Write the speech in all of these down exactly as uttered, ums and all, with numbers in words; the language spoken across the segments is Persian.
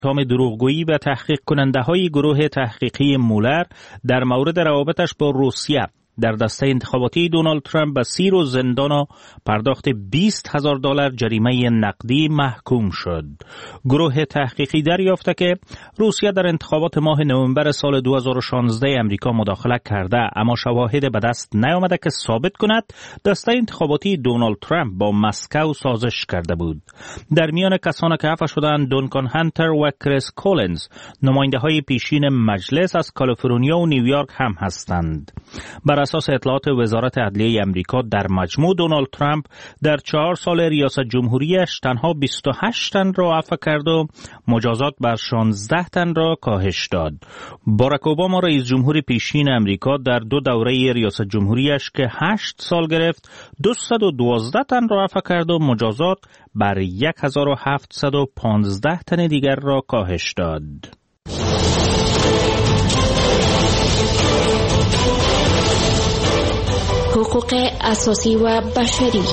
اتهام دروغگویی و تحقیق کننده های گروه تحقیقی مولر در مورد روابطش با روسیه در دسته انتخاباتی دونالد ترامپ به سیر و زندان و پرداخت بیست هزار دلار جریمه نقدی محکوم شد. گروه تحقیقی دریافته که روسیه در انتخابات ماه نوامبر سال دو هزار و شانزده امریکا مداخله کرده، اما شواهد به دست نیامده که ثابت کند دسته انتخاباتی دونالد ترامپ با مسکو سازش کرده بود. در میان کسانی که عفو شدند دونکان هانتر و کریس کولینز، نماینده های پیشین مجلس از کالیفرنیا و نیویورک هم هستند. بر اساس اطلاعات وزارت عدلیه امریکا در مجموع دونالد ترامپ در چهار سال ریاست جمهوریش تنها بیست و هشت تن را عفو کرد و مجازات بر شانزده تن را کاهش داد. باراک اوباما رئیس جمهور پیشین امریکا در دو دوره ریاست جمهوریش که هشت سال گرفت دویست و دوازده تن را عفو کرد و مجازات بر هزار و هفتصد و پانزده تن دیگر را کاهش داد. حقوق اساسی و بشری.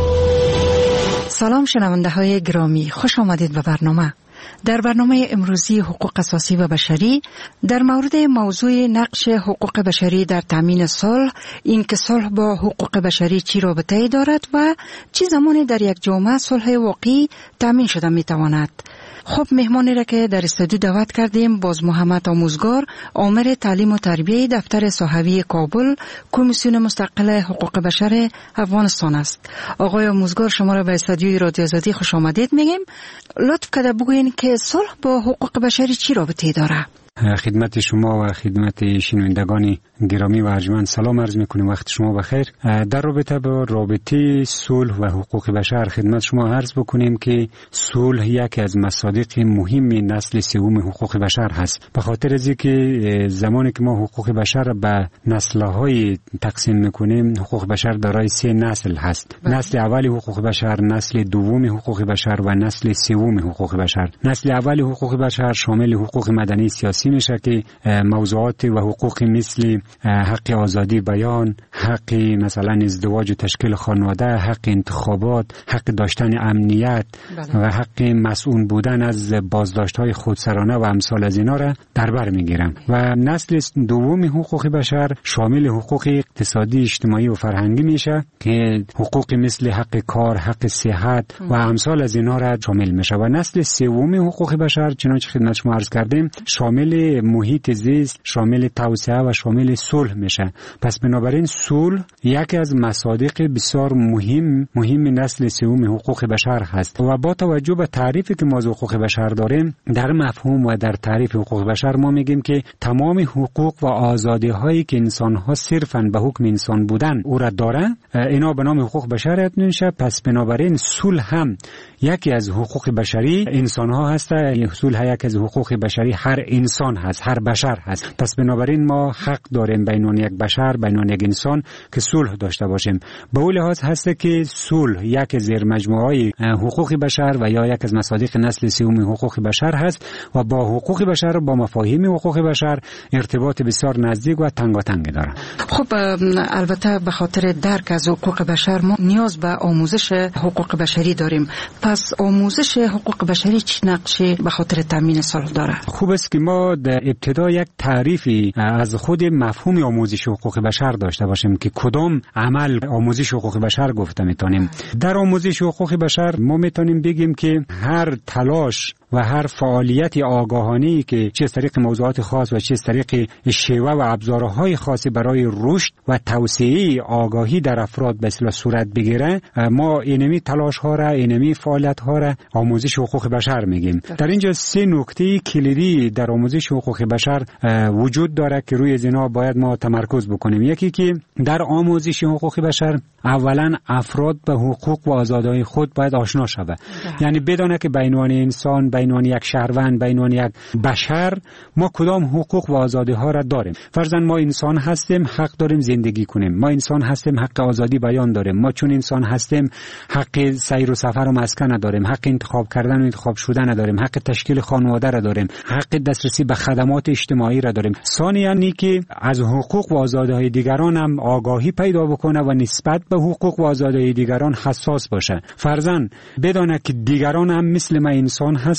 سلام شنونده های گرامی، خوش آمدید به برنامه. در برنامه امروزی حقوق اساسی و بشری در مورد موضوع نقش حقوق بشری در تامین صلح، اینکه صلح با حقوق بشری چی رابطه‌ای دارد و چه زمانی در یک جامعه صلح واقعی تامین شده میتواند. خب مهمانی را که در استودیو دعوت کردیم باز محمد آموزگار، آمر تعلیم و تربیه دفتر صحوی کابل، کمیسیون مستقل حقوق بشر افغانستان است. آقای آموزگار، شما را به استودیوی رادیو آزادی خوش آمدید میگیم. لطف کرده بگوین که صلح با حقوق بشری چی رابطه‌ای داره؟ خدمت شما و خدمت شنوندگان گرامی و ارجمند سلام عرض میکنیم. وقت شما بخیر. در رابطه با رابطه صلح و حقوق بشر خدمت شما عرض بکنیم که صلح یکی از مصادیق مهم نسل سوم حقوق بشر هست. به خاطر از اینکه زمانی که ما حقوق بشر به نسل‌های تقسیم میکنیم، حقوق بشر دارای سه نسل هست. بله. نسل اول حقوق بشر، نسل دوم حقوق بشر و نسل سوم حقوق بشر. نسل اول حقوق بشر شامل حقوق مدنی سیاسی میشه که موضوعات و حقوق مثل حق آزادی بیان، حق مثلا ازدواج و تشکیل خانواده، حق انتخابات، حق داشتن امنیت بله. و حق مسئول بودن از بازداشت‌های خودسرانه و امثال از اینا را در بر میگیرن. و نسل دوم حقوق بشر شامل حقوق اقتصادی، اجتماعی و فرهنگی میشه که حقوق مثل حق کار، حق صحت و امثال از اینا را شامل میشه. و نسل سوم حقوق بشر چنانچه خدمت شما عرض کردیم شامل محیط زیست، شامل توسعه و شامل صلح میشه. پس بنابراین صلح یکی از مصادیق بسیار مهم مهم نسل سوم حقوق بشر هست. و با توجه به تعریفی که ما از حقوق بشر داریم، در مفهوم و در تعریف حقوق بشر ما میگیم که تمام حقوق و آزادی هایی که انسان ها صرفاً به حکم انسان بودن او را دارن، اینا به نام حقوق بشر میشه. پس بنابراین صلح هم یکی از حقوق بشری انسان ها هست. صلح یکی از حقوق بشری هر انسان هست، هر بشر هست. پس بنابراین ما حق داریم بین یک بشر، بین یک انسان که صلح داشته باشیم. به اون لحاظ هست که صلح یک زیر مجموعه حقوق بشر و یا یک از مصادیق نسل سوم حقوق بشر هست و با حقوق بشر، با مفاهیم حقوق بشر ارتباط بسیار نزدیک و تنگاتنگ داره. خب البته به خاطر درک از حقوق بشر ما نیاز به آموزش حقوق بشری داریم. پس آموزش حقوق بشری چه نقشی به خاطر تامین صلح داره؟ خوب است که ما در ابتدا یک تعریفی از خود مفهوم آموزش حقوق بشر داشته باشیم که کدام عمل آموزش حقوق بشر گفته میتونیم. در آموزش حقوق بشر ما میتونیم بگیم که هر تلاش و هر فعالیت آگاهانه‌ای که چه از طریق موضوعات خاص و چه از طریق شیوه و ابزارهای خاصی برای رشد و توسعه آگاهی در افراد به اصطلاح صورت بگیره، ما اینمی تلاش ها را، اینمی فعالیت ها را آموزش حقوق بشر میگیم. در اینجا سه نکته کلیدی در آموزش حقوق بشر وجود داره که روی اینا باید ما تمرکز بکنیم. یکی که در آموزش حقوق بشر اولا افراد به حقوق و آزادی‌های خود باید آشنا شود. یعنی بدونه که بین انسان، بین یک شهروند، بین یک بشر ما کدام حقوق و آزادی‌ها را داریم. فرضاً ما انسان هستیم، حق داریم زندگی کنیم. ما انسان هستیم، حق آزادی بیان داریم. ما چون انسان هستیم حق سیر و سفر و مسکن داریم، حق انتخاب کردن و انتخاب شدن داریم، حق تشکیل خانواده را داریم، حق دسترسی به خدمات اجتماعی را داریم. ثانیاً اینکه از حقوق و آزادی‌های دیگران هم آگاهی پیدا بکنه و نسبت به حقوق و آزادی‌های دیگران حساس باشه. فرضاً بدونه که دیگران هم مثل ما انسان هست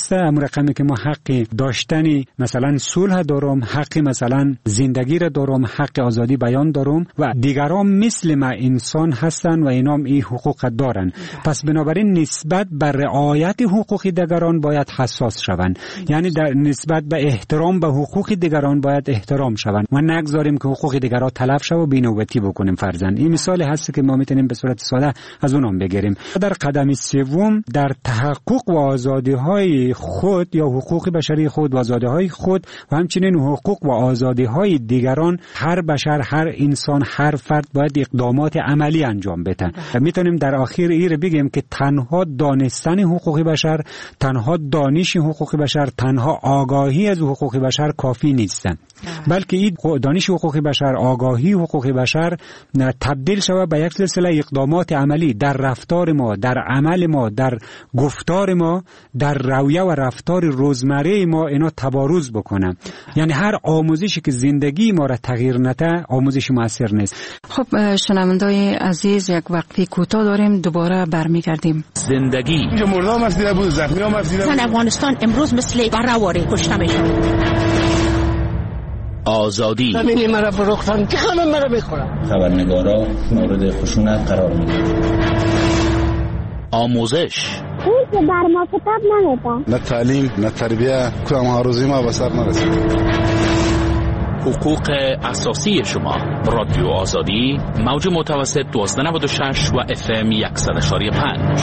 درسته، اون رقمی که ما حق داشتن مثلا صلح دارم، حق مثلا زندگی را دارم، حق آزادی بیان دارم و دیگران مثل ما انسان هستن و اینام این حقوق دارن. پس بنابراین نسبت به رعایت حقوق دیگران باید حساس شوند، یعنی در نسبت به احترام به حقوق دیگران باید احترام شوند و نگذاریم که حقوق دیگران تلف شه و بی‌نوبتی بکنیم فرضاً. این مثال هست که ما میتونیم به صورت ساده از اونام بگیریم. در قدم سوم در تحقق و آزادی‌های خود یا حقوق بشری خود و آزادی‌های خود و همچنین حقوق و آزادی‌های دیگران هر بشر، هر انسان، هر فرد باید اقدامات عملی انجام بده. میتونیم در آخر این بگیم که تنها دانستن حقوق بشر، تنها دانش حقوق بشر، تنها آگاهی از حقوق بشر کافی نیست، بلکه این دانش حقوق بشر، آگاهی حقوق بشر تبدیل شود به یک سلسله اقدامات عملی در رفتار ما، در عمل ما، در گفتار ما، در رویه و رفتار روزمره ما اینا تبارز بکنه. یعنی هر آموزشی که زندگی ما را تغییر نده آموزش موثر نیست. خب شنوندای عزیز، یک وقتی کوتاه داریم، دوباره برمیگردیم. زندگی اینجا مردم مسئله بود، زخمی ها مسئله بود. افغانستان امروز مثل برآواره کشته میشه. آزادی زمینی مرا فروختن که همه مرا بخورن. خبرنگارا مورد خشونت قرار میدن. آموزش اون که بر ما کتاب نمیدن، نه تعلیم نه تربیه، کدام آرزوی ما به سر نرسید. حقوق اساسی شما. رادیو آزادی، موج متوسط دوازده نود و شش و اف ام صد و پنج.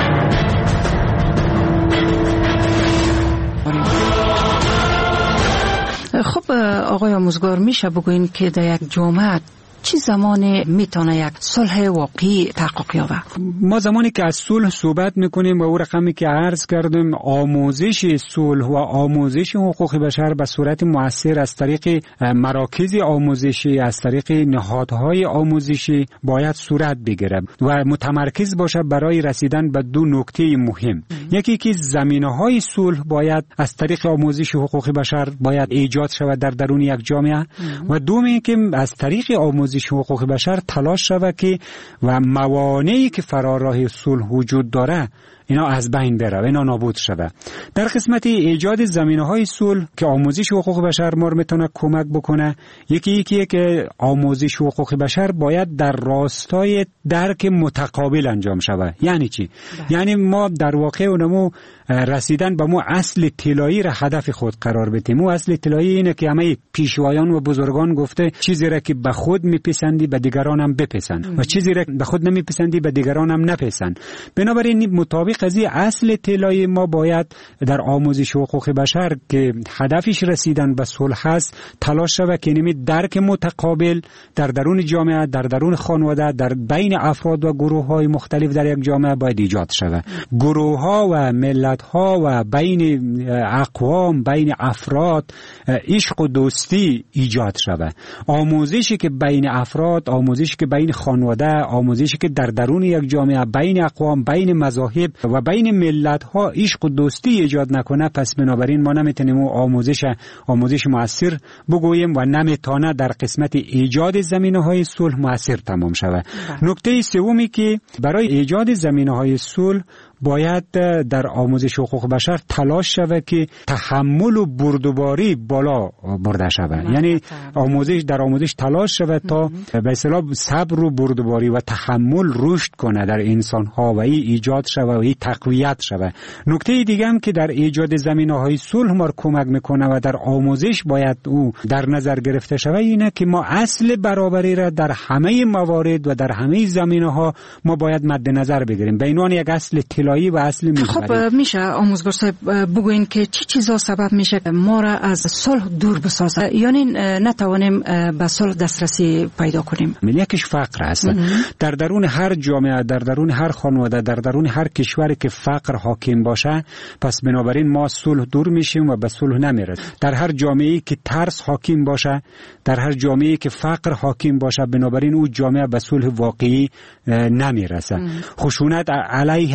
خب آقای آموزگار، میشه بگوین که در یک جامعه چی زمانی میتونه یک صلح واقعی تحقق یابه؟ ما زمانی که از صلح صحبت میکنیم و او رقمی که عرض کردیم، آموزش صلح و آموزش حقوق بشر به صورت مؤثر از طریق مراکز آموزشی، از طریق نهادهای آموزشی باید صورت بگیره و متمرکز باشه برای رسیدن به دو نکته مهم. یکی که زمینه‌های صلح باید از طریق آموزش حقوق بشر باید ایجاد شود در درون یک جامعه و دومی که از طریق آموزش حقوق بشر تلاش شود که و موانعی که فرا راه صلح وجود داره اینا از بین بره و اینا نابود شده. در قسمت ایجاد زمینه‌های صلح که آموزش حقوق بشر ما میتونه کمک بکنه، یکی یکی که آموزش حقوق بشر باید در راستای درک متقابل انجام شود. یعنی چی؟ ده. یعنی ما در واقع اونمو رسیدن به مو اصل طلایی را هدف خود قرار بدیم. مو اصل طلایی اینه که همه پیشوایان و بزرگان گفته چیزی را که به خود میپسندی به دیگران هم بپسند و چیزی را که به خود نمیپسندی به دیگران هم نپسند. بنابراین مطابق از این اصل طلایی ما باید در آموزش حقوق بشر که هدفش رسیدن به صلح است تلاش شود که نمی درک متقابل در درون جامعه، در درون خانواده، در بین افراد و گروه‌های مختلف در یک جامعه باید ایجاد شود. گروه‌ها و ملت‌ها و بین اقوام، بین افراد عشق و دوستی ایجاد شود. آموزشی که بین افراد، آموزشی که بین خانواده، آموزشی که در درون یک جامعه بین اقوام، بین مذاهب و بین ملت‌ها عشق و دوستی ایجاد نکنه، پس بنابراین ما نمیتونیم آموزش آموزش مؤثر بگوییم و نمیتونه در قسمت ایجاد زمینه‌های صلح مؤثر تمام شود. نکته سومی که برای ایجاد زمینه‌های صلح باید در آموزش حقوق بشر تلاش شود که تحمل و بردباری بالا برده شود. یعنی آموزش در آموزش تلاش شود تا به اصطلاح صبر و بردباری و تحمل رشد کنه در انسان‌ها و این ایجاد شود و این تقویت شود. نکته دیگه هم که در ایجاد زمینه‌های صلح ما کمک میکنه و در آموزش باید او در نظر گرفته شود اینه که ما اصل برابری را در همه موارد و در همه زمینه‌ها ما باید مد نظر بگیریم. به عنوان یک اصل طلایی و اصل محوری. خب میشه آموزگار صاحب بگوین که چی چیزا سبب میشه ما را از صلح دور بسازه، یعنی نتوانیم به صلح دسترسی پیدا کنیم؟ یکیش فقر هست. در درون هر جامعه، در درون هر خانواده، در درون هر کشوری که فقر حاکم باشه، پس بنابراین ما صلح دور میشیم و به صلح نمیرسیم. در هر جامعه‌ای که ترس حاکم باشه، در هر جامعه‌ای که فقر حاکم باشه، بنابراین اون جامعه به صلح واقعی نمیرسه. خشونت علیه هر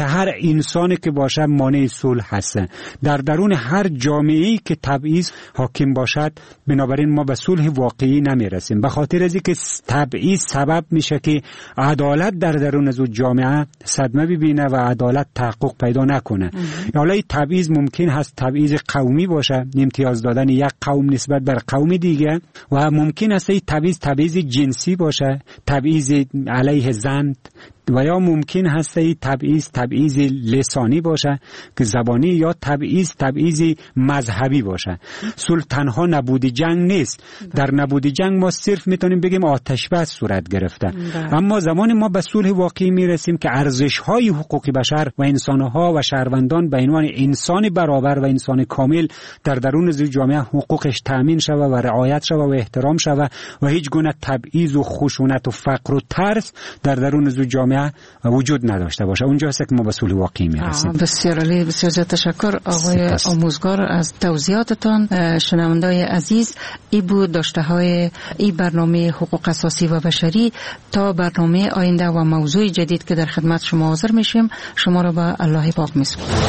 انسانی که باشه مانع صلح هست. در درون هر جامعه‌ای که تبعیض حاکم باشد بنابراین ما به صلح واقعی نمیرسیم، به خاطر از اینکه تبعیض سبب میشه که عدالت در درون از جامعه صدمه ببینه و عدالت تحقق پیدا نکنه. حالا این تبعیض ممکن هست تبعیض قومی باشه، امتیاز دادن یک قوم نسبت بر قوم دیگه، و ممکن است این تبعیض تبعیض جنسی باشه، تبعیض علیه زن، و یا ممکن هست این تبعیض تبعیض لسانی باشه که زبانی، یا تبعیض تبعیض مذهبی باشه. صلح تنها نبود جنگ نیست. در نبود جنگ ما صرف میتونیم بگیم آتش بس صورت گرفته، اما زمان ما به صلح واقعی میرسیم که ارزش‌های حقوق بشر و انسان‌ها و شهروندان به عنوان انسان برابر و انسان کامل در درون جامعه حقوقش تامین شود و رعایت شود و احترام شود و هیچ گونه تبعیض و خشونت و فقر و ترس در درون جامعه وجود نداشته باشه. اونجا هست که ما به صلح واقعی میرسیم. بسیار عالی، بسیار زیاد تشکر آقای آموزگار از توضیحاتتان. شنوندای عزیز، ای بود داشته های ای برنامه حقوق اساسی و بشری. تا برنامه آینده و موضوع جدید که در خدمت شما حاضر میشیم، شما را به الله پاک میسپارم.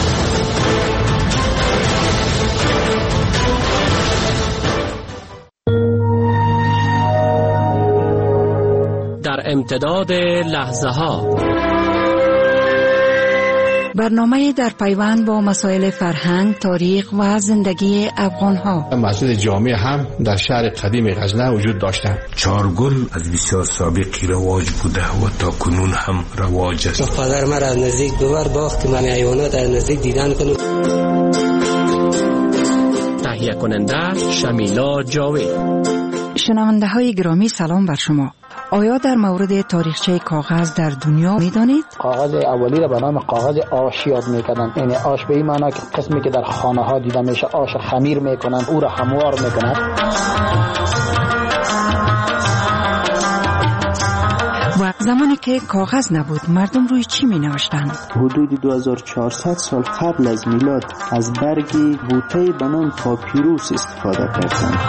در امتداد لحظه ها، برنامه در پیوند با مسائل فرهنگ، تاریخ و زندگی افغان ها. مسجد جامع هم در شهر قدیم غزنه وجود داشتند. چارگل از بسیار سابقی رواج بوده و تا کنون هم رواج است. پدر من از نزدیک ببر باخت من حیوانات از نزدیک دیدن کنم. تهیه کننده شمیلا جاوید. شنونده های گرامی، سلام بر شما. آیا در مورد تاریخچه کاغذ در دنیا میدانید؟ کاغذ اولی را به نام کاغذ آش یاد میکنند. یعنی آش به این معنی که قسمی که در خانه ها دیده میشه آش خمیر میکنند، او را هموار میکنند. و زمانی که کاغذ نبود مردم روی چی می نوشتند؟ حدود دو هزار و چهارصد سال قبل از میلاد از برگی بوته به نام پاپیروس استفاده کردند.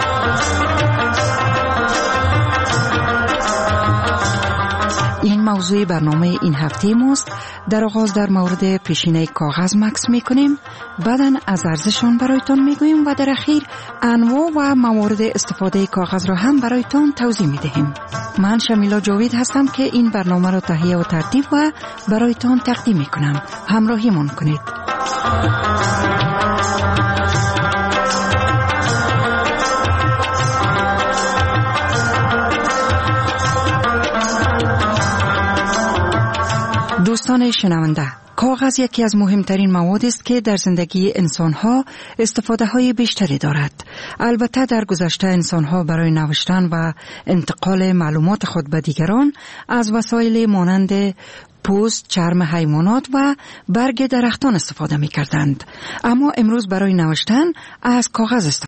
این موضوع برنامه این هفته ماست. در آغاز در مورد پیشینه کاغذ مکس میکنیم، بعداً از ارزششان برایتان میگوییم و در اخیر انواع و موارد استفاده کاغذ را هم برایتان توضیح میدهیم. من شمیلا جاوید هستم که این برنامه را تهیه و ترتیب و برایتان تقدیم میکنم. همراهی من کنید. دوستان شنونده، کاغذ یکی از مهمترین مواد است که در زندگی انسان‌ها استفاده‌های بیشتری دارد. البته در گذشته انسان‌ها برای نوشتن و انتقال معلومات خود به دیگران از وسایل مانند پوست، چرم حیوانات و برگ درختان استفاده می‌کردند. اما امروز برای نوشتن از کاغذ استفاده